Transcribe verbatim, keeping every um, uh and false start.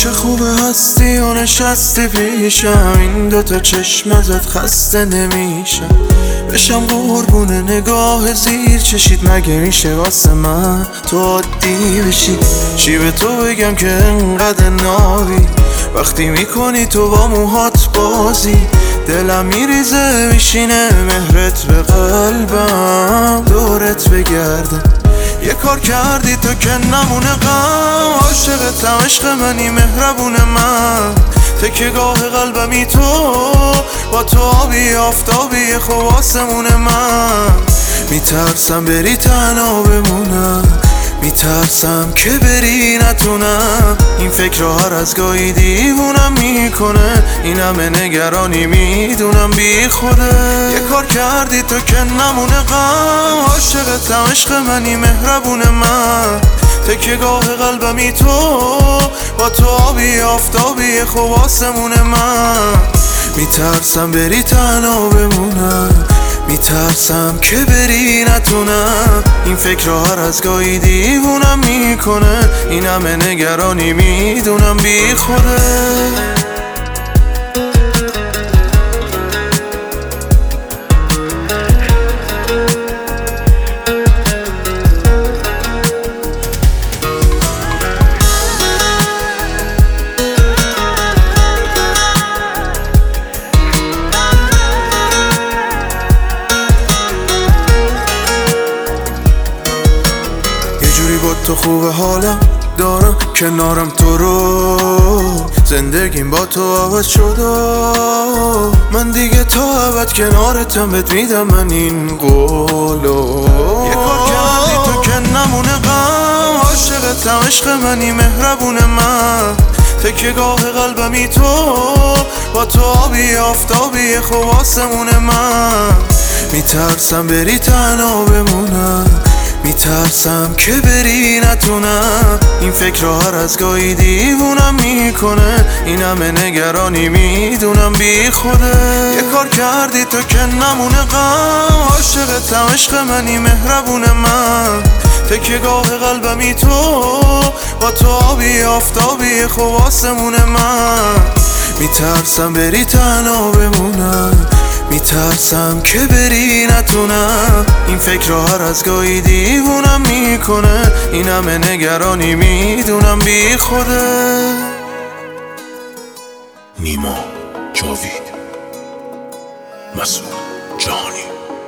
چه خوبه هستی و نشستی پیشم، این دوتا چشم ازت خسته نمیشم. بشم قربون نگاه زیر چشید، مگه میشه واسه من تو عادی بشی؟ چی به تو بگم که انقدر ناوی، وقتی میکنی تو با موهات بازی. دلم میریزه میشینه مهرت به قلبم، دورت بگردم. یه کار کردی تو که نمونه غم، عاشقتم عشق منی مهربون من. تکیه‌گاه قلبمی تو، با تو آبی آفتابی خوب آسمون من. میترسم بری تنها بمونم، میترسم که بری نتونم. این فکر هر از گاهی دیوونم میکنه، این همه نگرانی میدونم بی خوده. یه کار کردی تو که نمونه غم، عاشقتم عشق منی مهربون من. تکیه‌گاه قلبمی تو، با تو آبی آفتابی خوب آسمون من. میترسم بری تنها بمونم، میترسم که بری نتونم. این فکر هر از گاهی دیوونم میکنه، این همه نگرانی میدونم بی خوده. با تو خوبه حالم دارم کنارم تو رو، زندگیم با تو عوض شده. من دیگه تا ابد کنارتم، بهت میدم من این قولو. یه کار کردی تو که نمونه غم، عاشقتم عشق منی مهربون من. تکیه‌گاه قلبمی تو، با تو آبی آفتابی خوب آسمون من. میترسم بری تنها بمونم، میترسم که بری نتونم. این فکر هر از گاهی دیوونم میکنه، این همه نگرانی میدونم بی خوده. یه کار کردی تو که نمونه غم، عاشقتم عشق منی مهربون من. تکیه‌گاه قلبمی تو، با تو آبی آفتابی خوب آسمون من. میترسم بری تنها بمونم، میترسم که بری نتونم. این فکر هر از گاهی دیوونم میکنه، این همه نگرانی میدونم بی خوده. نیما، جاوید، مسعود جهانی.